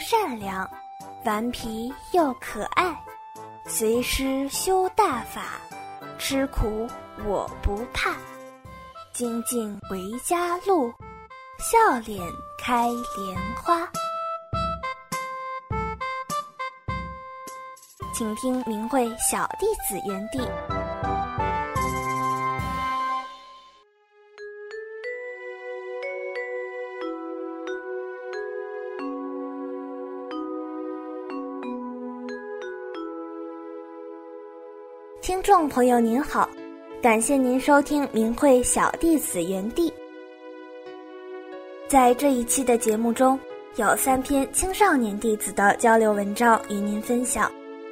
善良，顽皮又可爱，随师修大法，吃苦我不怕。精进回家路，笑脸开莲花。请听明慧小弟子园地。听众朋友您好，感谢您收听明慧小弟子园地。在这一期的节目中，有3篇青少年弟子的交流文章与您分享。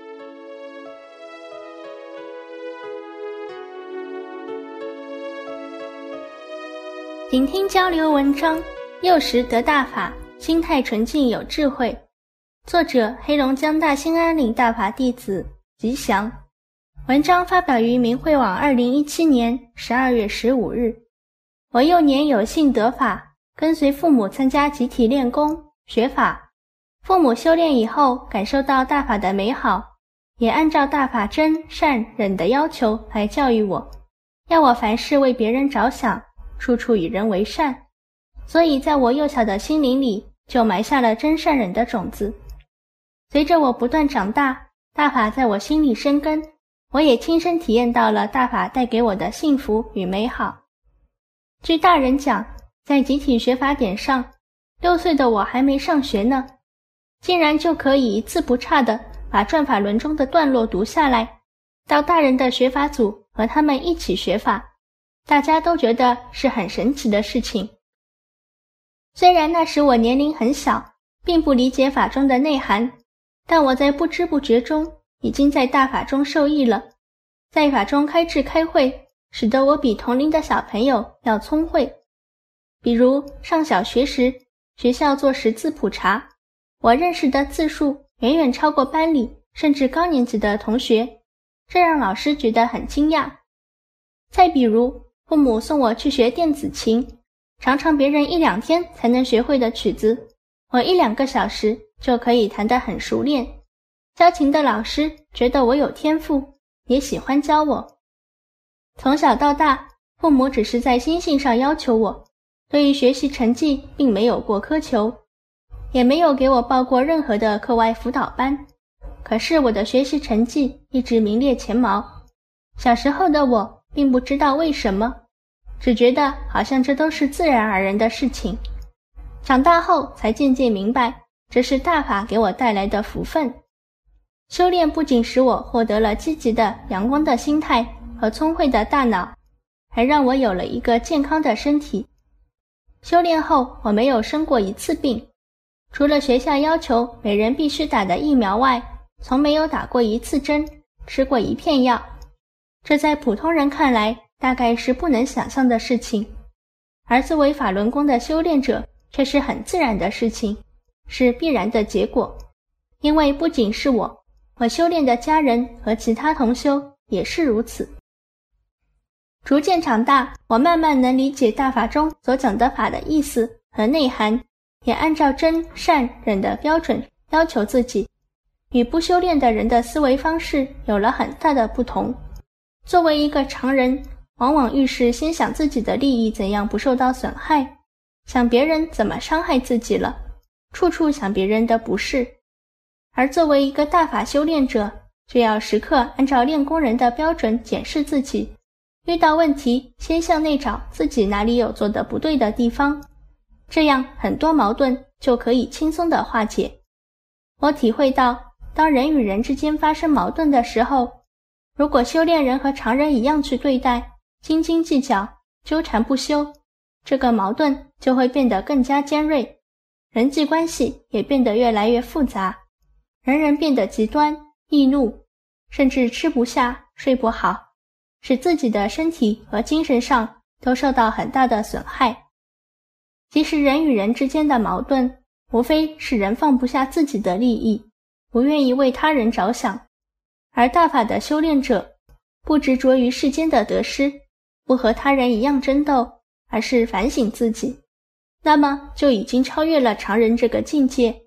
请听交流文章：幼时得大法，心态纯净有智慧。作者：黑龙江大兴安岭大法弟子吉祥。文章发表于明慧网2017年12月15日。我幼年有幸得法，跟随父母参加集体练功学法，父母修炼以后感受到大法的美好，也按照大法真善忍的要求来教育我，要我凡事为别人着想，处处与人为善。所以在我幼小的心灵里就埋下了真善忍的种子。随着我不断长大，大法在我心里生根，我也亲身体验到了大法带给我的幸福与美好。据大人讲，在集体学法典上，6岁的我还没上学呢，竟然就可以一字不差地把转法轮中的段落读下来，到大人的学法组和他们一起学法，大家都觉得是很神奇的事情。虽然那时我年龄很小，并不理解法中的内涵，但我在不知不觉中已经在大法中受益了，在法中开智开慧，使得我比同龄的小朋友要聪慧。比如上小学时，学校做识字普查，我认识的字数远远超过班里甚至高年级的同学，这让老师觉得很惊讶。再比如父母送我去学电子琴，常常别人1-2天才能学会的曲子，我1-2个小时就可以弹得很熟练。教琴的老师觉得我有天赋，也喜欢教我。从小到大，父母只是在心性上要求我，对于学习成绩并没有过苛求，也没有给我报过任何的课外辅导班。可是我的学习成绩一直名列前茅。小时候的我并不知道为什么，只觉得好像这都是自然而然的事情。长大后才渐渐明白，这是大法给我带来的福分。修炼不仅使我获得了积极的阳光的心态和聪慧的大脑，还让我有了一个健康的身体。修炼后我没有生过1次病，除了学校要求每人必须打的疫苗外，从没有打过1次针，吃过1片药。这在普通人看来大概是不能想象的事情，而作为法轮功的修炼者却是很自然的事情，是必然的结果。因为不仅是我修炼的家人和其他同修也是如此。逐渐长大，我慢慢能理解大法中所讲的法的意思和内涵，也按照真善忍的标准要求自己，与不修炼的人的思维方式有了很大的不同。作为一个常人，往往遇事先想自己的利益怎样不受到损害，想别人怎么伤害自己了，处处想别人的不是。而作为一个大法修炼者，就要时刻按照练功人的标准检视自己，遇到问题先向内找自己哪里有做得不对的地方，这样很多矛盾就可以轻松地化解。我体会到，当人与人之间发生矛盾的时候，如果修炼人和常人一样去对待，斤斤计较，纠缠不休，这个矛盾就会变得更加尖锐，人际关系也变得越来越复杂，人人变得极端、易怒，甚至吃不下、睡不好，使自己的身体和精神上都受到很大的损害。其实人与人之间的矛盾，无非是人放不下自己的利益，不愿意为他人着想，而大法的修炼者不执着于世间的得失，不和他人一样争斗，而是反省自己，那么就已经超越了常人这个境界，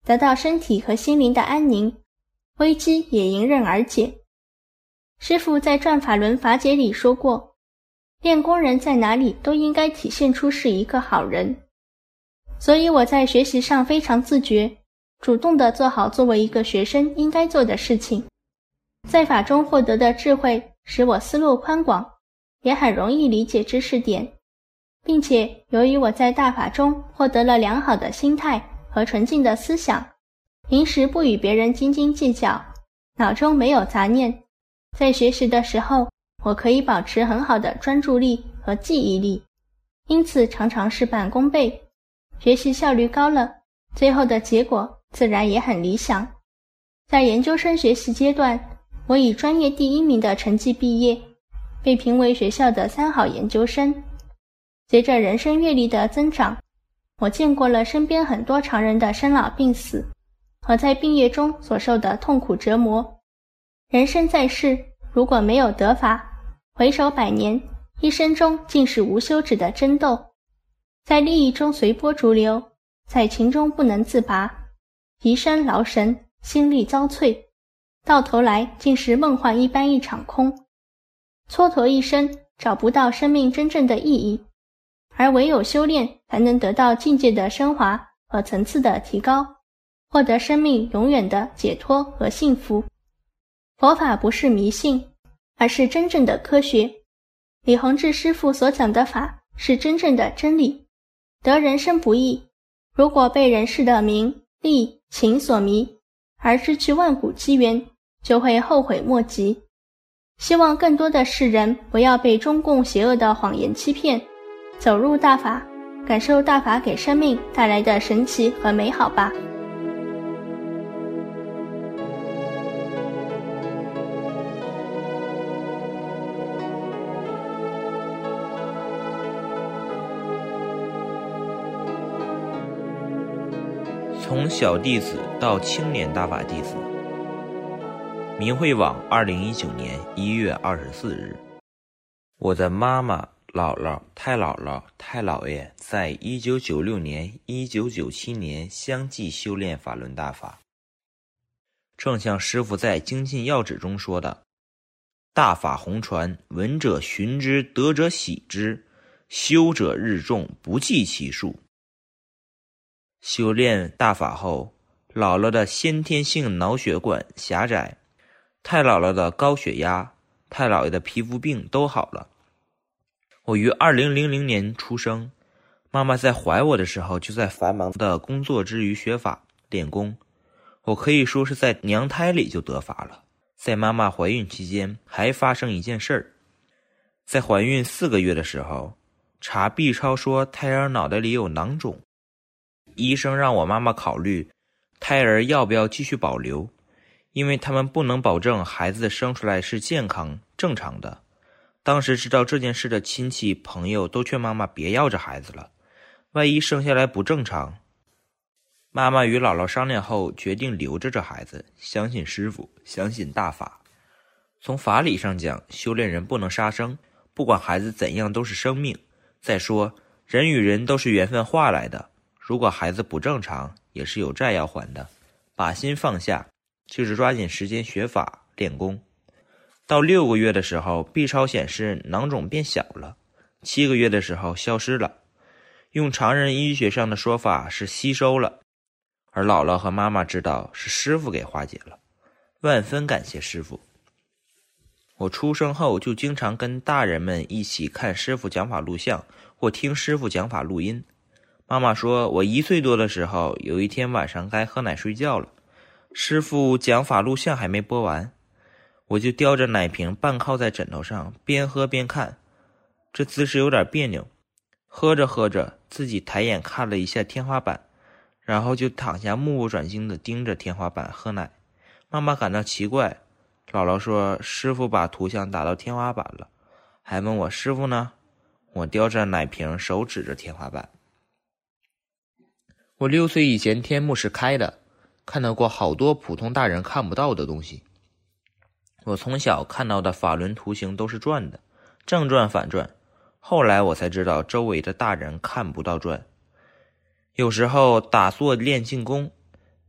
得到身体和心灵的安宁，危机也迎刃而解。师父在转法轮法解里说过，练功人在哪里都应该体现出是一个好人。所以我在学习上非常自觉，主动地做好作为一个学生应该做的事情。在法中获得的智慧使我思路宽广，也很容易理解知识点，并且由于我在大法中获得了良好的心态和纯净的思想，平时不与别人斤斤计较，脑中没有杂念，在学习的时候我可以保持很好的专注力和记忆力，因此常常事半功倍，学习效率高了，最后的结果自然也很理想。在研究生学习阶段，我以专业第1名的成绩毕业，被评为学校的3好研究生。随着人生阅历的增长，我见过了身边很多常人的生老病死和在病业中所受的痛苦折磨。人生在世，如果没有得法，回首100年，一生中尽是无休止的争斗，在利益中随波逐流，在情中不能自拔，疲身劳神，心力遭瘁，到头来竟是梦幻一般一场空，蹉跎一生，找不到生命真正的意义，而唯有修炼才能得到境界的升华和层次的提高，获得生命永远的解脱和幸福。佛法不是迷信，而是真正的科学。李洪志师父所讲的法是真正的真理。得人生不易，如果被人世的名利情所迷，而失去万古机缘，就会后悔莫及。希望更多的世人不要被中共邪恶的谎言欺骗，走入大法，感受大法给生命带来的神奇和美好吧。 从小弟子到青年大法弟子。明慧网2019年1月24日，我的妈妈、姥姥、太姥姥、太姥爷在1996年、1997年相继修炼法轮大法。正像师父在精进要旨中说的，大法弘传，闻者循之，得者喜之，修者日众，不计其数。修炼大法后，姥姥的先天性脑血管狭窄，太姥姥的高血压，太姥爷的皮肤病都好了。我于2000年出生，妈妈在怀我的时候就在繁忙的工作之余学法练功，我可以说是在娘胎里就得法了。在妈妈怀孕期间还发生一件事儿，在怀孕4个月的时候，查 B 超说胎儿脑袋里有囊肿，医生让我妈妈考虑胎儿要不要继续保留，因为他们不能保证孩子生出来是健康正常的。当时知道这件事的亲戚朋友都劝妈妈别要这孩子了，万一生下来不正常。妈妈与姥姥商量后决定留着这孩子，相信师父，相信大法。从法理上讲，修炼人不能杀生，不管孩子怎样都是生命。再说人与人都是缘分化来的，如果孩子不正常，也是有债要还的。把心放下，就是抓紧时间学法练功。到6个月的时候 B 超显示囊肿变小了，7个月的时候消失了，用常人医学上的说法是吸收了。而姥姥和妈妈知道是师父给化解了，万分感谢师父。我出生后就经常跟大人们一起看师父讲法录像或听师父讲法录音。妈妈说我1岁多的时候，有一天晚上该喝奶睡觉了，师父讲法录像还没播完，我就叼着奶瓶半靠在枕头上，边喝边看，这姿势有点别扭。喝着喝着，自己抬眼看了一下天花板，然后就躺下目不转睛地盯着天花板喝奶。妈妈感到奇怪，姥姥说师父把图像打到天花板了，还问我师父呢。我叼着奶瓶，手指着天花板。我6岁以前天目是开的，看到过好多普通大人看不到的东西。我从小看到的法轮图形都是转的，正转反转，后来我才知道周围的大人看不到转。有时候打坐练静功，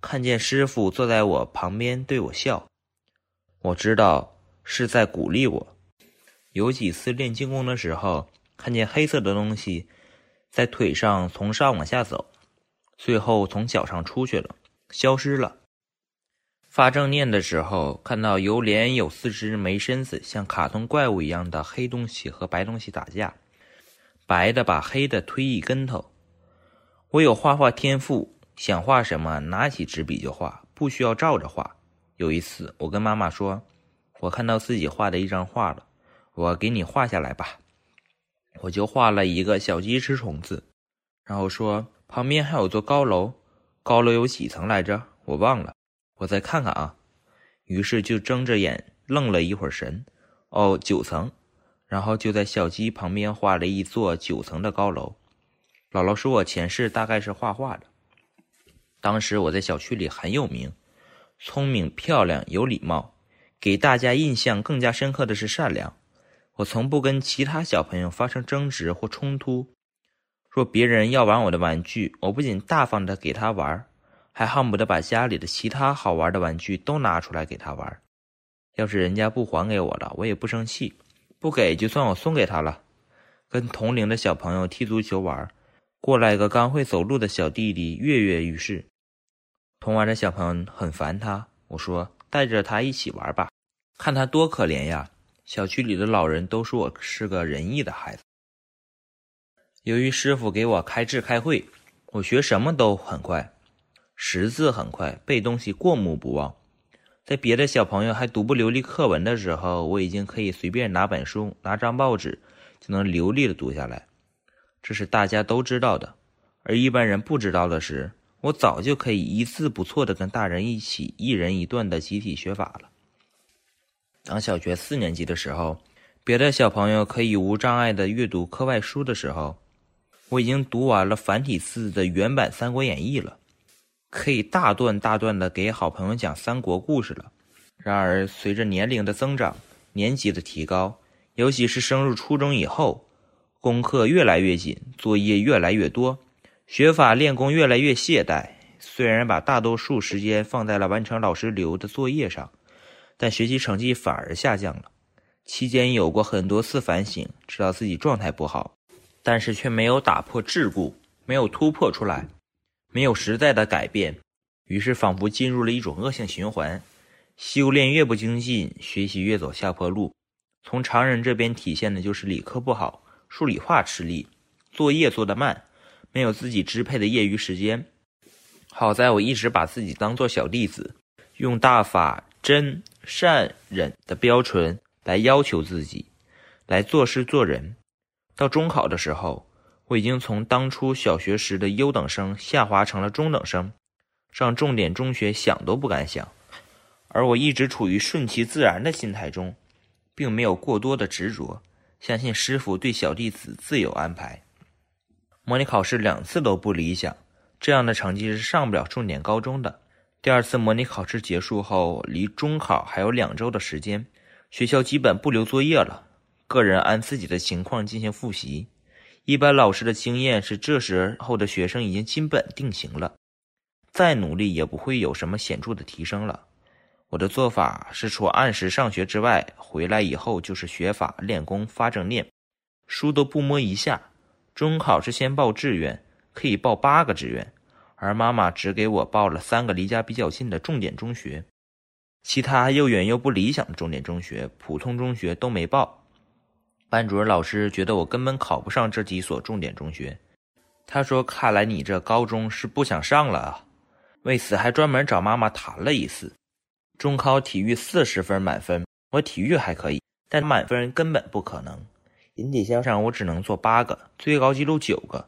看见师傅坐在我旁边对我笑，我知道是在鼓励我。有几次练静功的时候，看见黑色的东西在腿上从上往下走，最后从脚上出去了，消失了。发正念的时候，看到有脸有四肢没身子，像卡通怪物一样的黑东西和白东西打架，白的把黑的推一跟头。我有画画天赋，想画什么拿起纸笔就画，不需要照着画。有一次我跟妈妈说，我看到自己画的一张画了，我给你画下来吧。我就画了一个小鸡吃虫子，然后说旁边还有座高楼，高楼有几层来着？我忘了，我再看看啊。于是就睁着眼愣了一会儿神，哦，9层。然后就在小鸡旁边画了一座9层的高楼。姥姥说我前世大概是画画的。当时我在小区里很有名，聪明漂亮有礼貌，给大家印象更加深刻的是善良。我从不跟其他小朋友发生争执或冲突，若别人要玩我的玩具，我不仅大方地给他玩，还恨不得把家里的其他好玩的玩具都拿出来给他玩。要是人家不还给我了，我也不生气，不给就算我送给他了。跟同龄的小朋友踢足球玩，过来个刚会走路的小弟弟跃跃欲试，同玩的小朋友很烦他，我说带着他一起玩吧，看他多可怜呀。小区里的老人都说我是个仁义的孩子。由于师傅给我开智开慧，我学什么都很快，识字很快，背东西过目不忘。在别的小朋友还读不流利课文的时候，我已经可以随便拿本书拿张报纸就能流利的读下来，这是大家都知道的。而一般人不知道的是，我早就可以一字不错的跟大人一起一人一段的集体学法了。当小学4年级的时候，别的小朋友可以无障碍的阅读课外书的时候，我已经读完了繁体字的原版《三国演义》了，可以大段大段的给好朋友讲三国故事了。然而随着年龄的增长，年级的提高，尤其是升入初中以后，功课越来越紧，作业越来越多，学法练功越来越懈怠。虽然把大多数时间放在了完成老师留的作业上，但学习成绩反而下降了。期间有过很多次反省，知道自己状态不好，但是却没有打破桎梏，没有突破出来，没有实在的改变，于是仿佛进入了一种恶性循环。修炼越不精进，学习越走下坡路。从常人这边体现的就是理科不好，数理化吃力，作业做得慢，没有自己支配的业余时间。好在我一直把自己当作小弟子，用大法真善忍的标准来要求自己，来做事做人。到中考的时候，我已经从当初小学时的优等生下滑成了中等生，上重点中学想都不敢想。而我一直处于顺其自然的心态中，并没有过多的执着，相信师傅对小弟子自有安排。模拟考试2次都不理想，这样的成绩是上不了重点高中的。第2次模拟考试结束后，离中考还有2周的时间，学校基本不留作业了，个人按自己的情况进行复习。一般老师的经验是这时候的学生已经基本定型了，再努力也不会有什么显著的提升了。我的做法是除按时上学之外，回来以后就是学法练功发正念，书都不摸一下。中考是先报志愿，可以报8个志愿，而妈妈只给我报了3个离家比较近的重点中学，其他又远又不理想的重点中学、普通中学都没报。班主任老师觉得我根本考不上这几所重点中学，他说看来你这高中是不想上了啊。为此还专门找妈妈谈了一次。中考体育40分满分，我体育还可以，但满分根本不可能。引体向上我只能做8个，最高纪录9个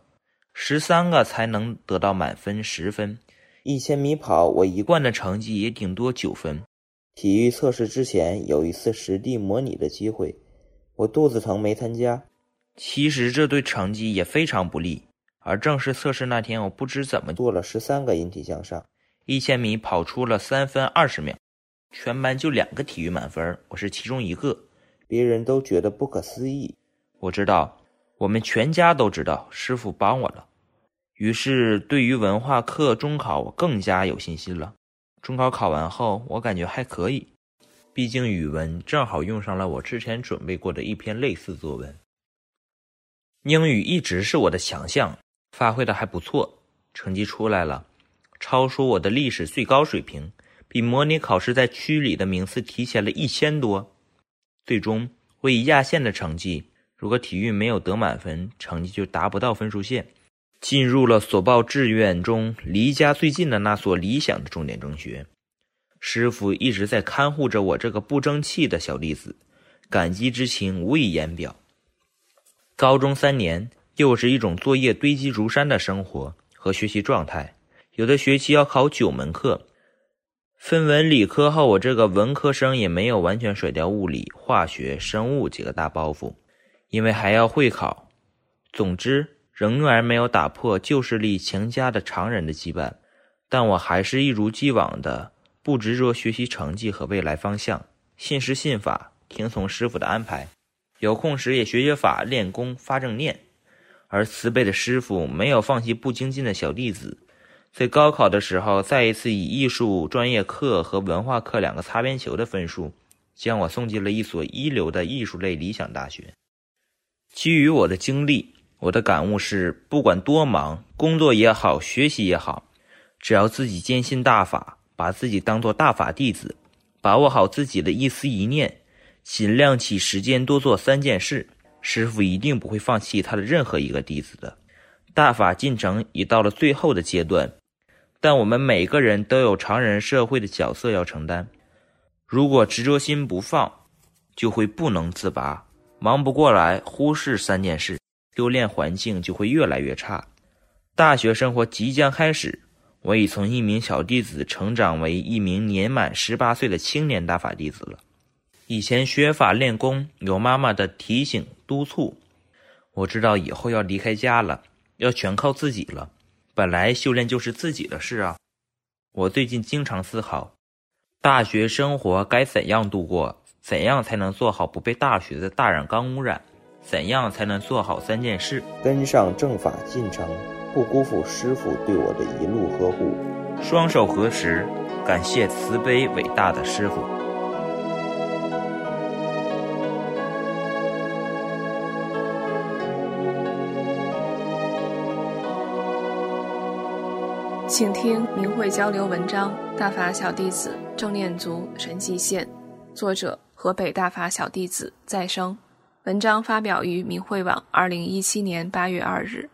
，13个才能得到满分10分。1000米跑我一贯的成绩也顶多9分。体育测试之前有一次实地模拟的机会，我肚子疼没参加。其实这对成绩也非常不利，而正式测试那天我不知怎么做了13个引体向上，1000米跑出了3分20秒，全班就2个体育满分，我是其中一个，别人都觉得不可思议。我知道，我们全家都知道师傅帮我了。 于是对于文化课中考我更加有信心了。中考考完后，我感觉还可以，毕竟语文正好用上了我之前准备过的一篇类似作文。英语一直是我的强项，发挥的还不错，成绩出来了，超出我的历史最高水平，比模拟考试在区里的名次提前了1000多。最终我以压线的成绩，如果体育没有得满分，成绩就达不到分数线，进入了所报志愿中离家最近的那所理想的重点中学。师傅一直在看护着我这个不争气的小弟子，感激之情无以言表。高中3年又是一种作业堆积如山的生活和学习状态，有的学期要考9门课。分文理科后，我这个文科生也没有完全甩掉物理、化学、生物几个大包袱，因为还要会考。总之仍然没有打破旧势力强加的常人的羁绊，但我还是一如既往的不执着学习成绩和未来方向，信师信法，听从师傅的安排，有空时也学学法，练功发正念。而慈悲的师傅没有放弃不精进的小弟子，在高考的时候再一次以艺术专业课和文化课2个擦边球的分数，将我送进了一所一流的艺术类理想大学。基于我的经历，我的感悟是，不管多忙，工作也好，学习也好，只要自己坚信大法，把自己当作大法弟子，把握好自己的一丝一念，尽量起时间多做3件事，师傅一定不会放弃他的任何一个弟子的。大法进程已到了最后的阶段，但我们每个人都有常人社会的角色要承担，如果执着心不放，就会不能自拔，忙不过来，忽视3件事，修炼环境就会越来越差。大学生活即将开始，我已从一名小弟子成长为一名年满18岁的青年大法弟子了。以前学法练功有妈妈的提醒督促，我知道以后要离开家了，要全靠自己了，本来修炼就是自己的事啊。我最近经常思考，大学生活该怎样度过，怎样才能做好不被大学的大染缸污染，怎样才能做好3件事， 跟上正法进程，不辜负师父对我的一路呵护。 双手合十，感谢慈悲伟大的师父。 请听明慧交流文章《大法小弟子正念足神迹现》，作者河北大法小弟子再生。文章发表于明慧网2017年8月2日。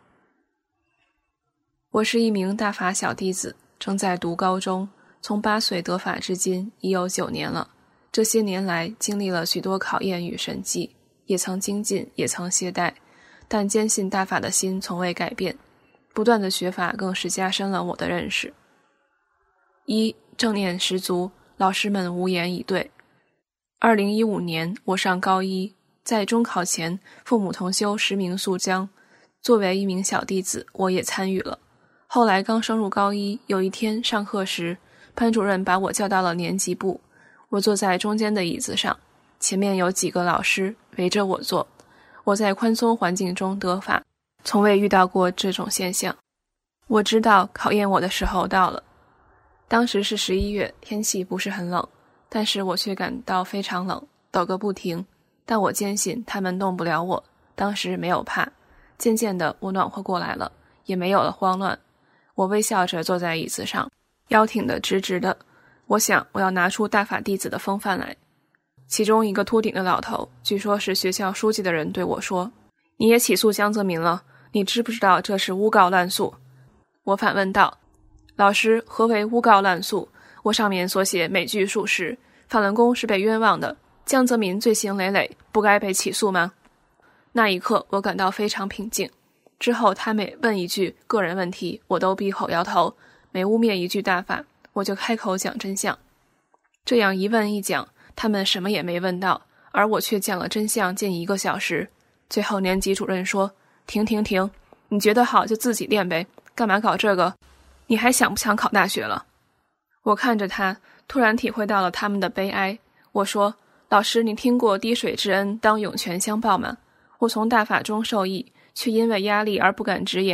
我是一名大法小弟子，正在读高中，从8岁得法至今已有9年了。这些年来经历了许多考验与神迹，也曾精进，也曾懈怠，但坚信大法的心从未改变。不断的学法更是加深了我的认识。1. 正念十足，老师们无言以对。2015年我上高一，在中考前父母同修10名速将，作为一名小弟子我也参与了。后来刚升入高一，有一天上课时，班主任把我叫到了年级部，我坐在中间的椅子上，前面有几个老师围着我坐。我在宽松环境中得法，从未遇到过这种现象。我知道考验我的时候到了。当时是11月，天气不是很冷，但是我却感到非常冷，抖个不停。但我坚信他们动不了我，当时没有怕。渐渐的我暖和过来了，也没有了慌乱。我微笑着坐在椅子上，腰挺得直直的。我想我要拿出大法弟子的风范来。其中一个秃顶的老头，据说是学校书记的人，对我说：“你也起诉江泽民了，你知不知道这是诬告滥诉？”我反问道：“老师，何为诬告滥诉？我上面所写每句属实，法轮功是被冤枉的，江泽民罪行累累，不该被起诉吗？”那一刻我感到非常平静。之后他每问一句个人问题，我都闭口摇头，每污蔑一句大法，我就开口讲真相。这样一问一讲，他们什么也没问到，而我却讲了真相近1个小时。最后年级主任说：“停，你觉得好就自己练呗，干嘛搞这个？你还想不想考大学了？”我看着他，突然体会到了他们的悲哀。我说：“老师，你听过滴水之恩当涌泉相报吗？我从大法中受益，却因为压力而不敢直言，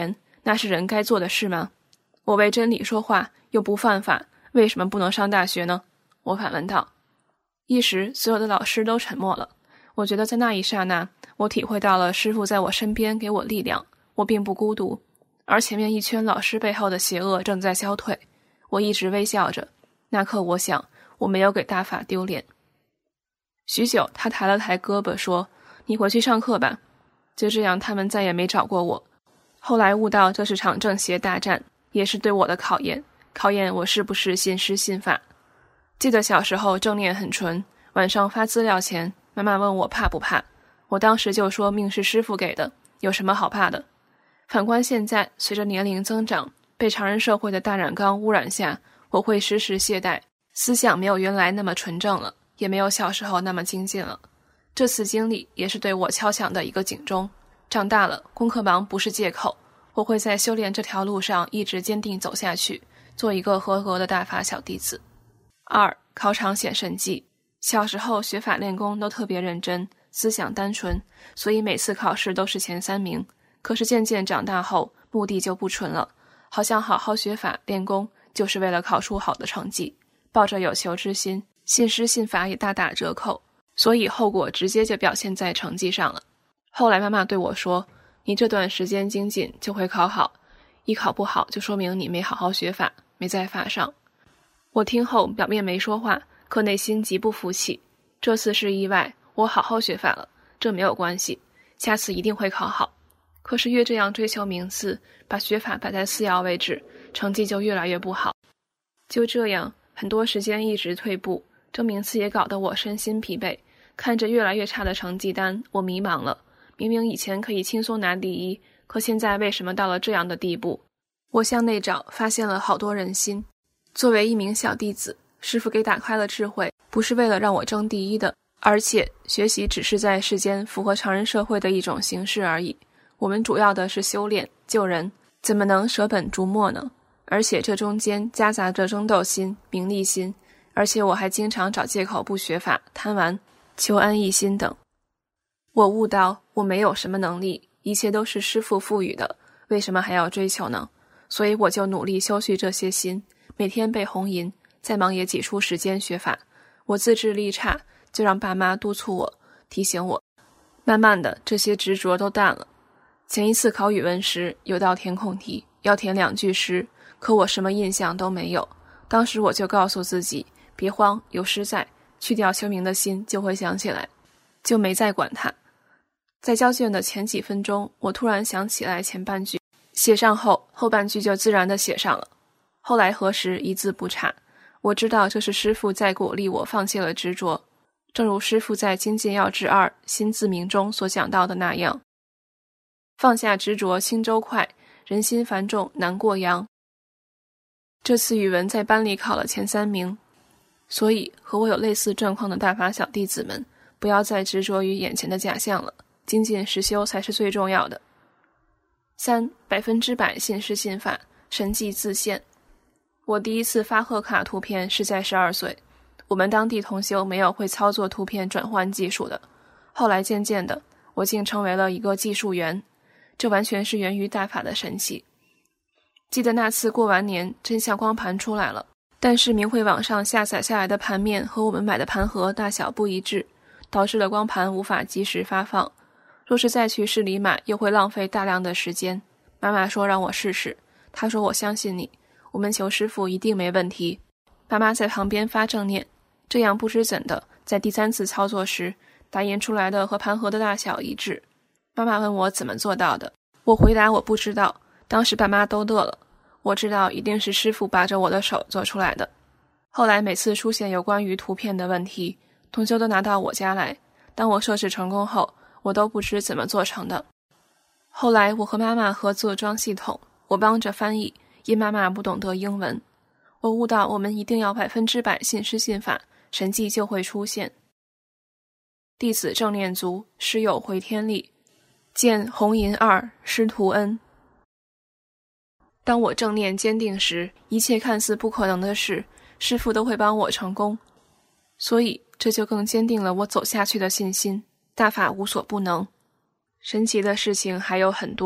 那是人该做的事吗？我为真理说话又不犯法，为什么不能上大学呢？我反问道。一时所有的老师都沉默了。我觉得在那一刹那，我体会到了师父在我身边给我力量，我并不孤独，而前面一圈老师背后的邪恶正在消退。我一直微笑着，那刻我想我没有给大法丢脸。许久，他抬了抬胳膊说，你回去上课吧。就这样，他们再也没找过我。后来悟到这是场正邪大战，也是对我的考验，考验我是不是信师信法。记得小时候正念很纯，晚上发资料前，妈妈问我怕不怕，我当时就说命是师父给的，有什么好怕的。反观现在，随着年龄增长，被常人社会的大染缸污染下，我会时时懈怠，思想没有原来那么纯正了，也没有小时候那么精进了。这次经历也是对我敲响的一个警钟，长大了，功课忙不是借口，我会在修炼这条路上一直坚定走下去，做一个合格的大法小弟子。2. 考场显神迹。小时候学法练功都特别认真，思想单纯，所以每次考试都是前3名。可是渐渐长大后，目的就不纯了，好像好好学法练功就是为了考出好的成绩，抱着有求之心，信师信法也大打折扣，所以后果直接就表现在成绩上了。后来妈妈对我说，你这段时间精进就会考好，一考不好就说明你没好好学法，没在法上。我听后表面没说话，可内心极不服气。这次是意外，我好好学法了，这没有关系，下次一定会考好。可是越这样追求名次，把学法摆在次要位置，成绩就越来越不好。就这样，很多时间一直退步，这名次也搞得我身心疲惫。看着越来越差的成绩单，我迷茫了。明明以前可以轻松拿第一，可现在为什么到了这样的地步？我向内找，发现了好多人心。作为一名小弟子，师父给打开了智慧，不是为了让我争第一的，而且学习只是在世间符合常人社会的一种形式而已。我们主要的是修炼救人，怎么能舍本逐末呢？而且这中间夹杂着争斗心、名利心，而且我还经常找借口不学法、贪玩、求安逸心等。我悟到我没有什么能力，一切都是师父赋予的，为什么还要追求呢？所以我就努力修续这些心，每天背红银，再忙也挤出时间学法。我自制力差，就让爸妈督促我，提醒我。慢慢的，这些执着都淡了。前一次考语文时，有道填空题，要填2句诗，可我什么印象都没有。当时我就告诉自己，别慌，有诗在，去掉修明的心就会想起来，就没再管它。在交卷的前几分钟，我突然想起来前半句，写上后，后半句就自然地写上了。后来核实，一字不差。我知道这是师父在鼓励我放弃了执着，正如师父在《精进要旨2心自明》中所讲到的那样，放下执着轻舟快，人心繁重难过洋。这次语文在班里考了前3名，所以和我有类似状况的大法小弟子们，不要再执着于眼前的假象了，精进实修才是最重要的。3. 100%信师信法，神迹自现。我第一次发贺卡图片是在12岁，我们当地同修没有会操作图片转换技术的，后来渐渐的，我竟成为了一个技术员，这完全是源于大法的神奇。记得那次过完年，真相光盘出来了，但是明慧网上下载下来的盘面和我们买的盘盒大小不一致，导致了光盘无法及时发放。若是再去市里买，又会浪费大量的时间。妈妈说让我试试，她说我相信你，我们求师父一定没问题。爸妈在旁边发正念，这样不知怎的，在第3次操作时，打印出来的和盘盒的大小一致。妈妈问我怎么做到的，我回答我不知道，当时爸妈都乐了。我知道一定是师父把着我的手做出来的。后来每次出现有关于图片的问题，同修都拿到我家来，当我设置成功后，我都不知怎么做成的。后来我和妈妈合作装系统，我帮着翻译，因妈妈不懂得英文。我悟到我们一定要100%信师信法，神迹就会出现。弟子正念足，师有回天力，见红银2师徒恩。当我正念坚定时，一切看似不可能的事，师父都会帮我成功。所以这就更坚定了我走下去的信心，大法无所不能。神奇的事情还有很多，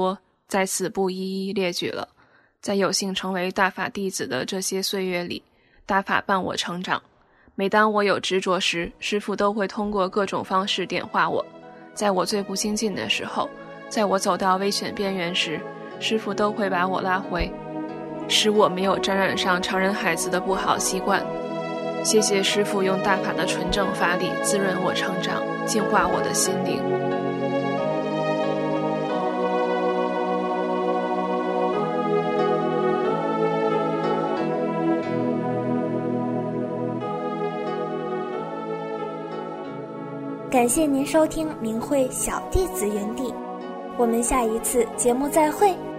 在此不一一列举了。在有幸成为大法弟子的这些岁月里，大法伴我成长。每当我有执着时，师父都会通过各种方式点化我。在我最不精进的时候，在我走到危险边缘时，师父都会把我拉回，使我没有沾染上常人孩子的不好习惯。谢谢师父用大法的纯正法理滋润我成长，净化我的心灵。 感谢您收听明慧小弟子园地，我们下一次节目再会。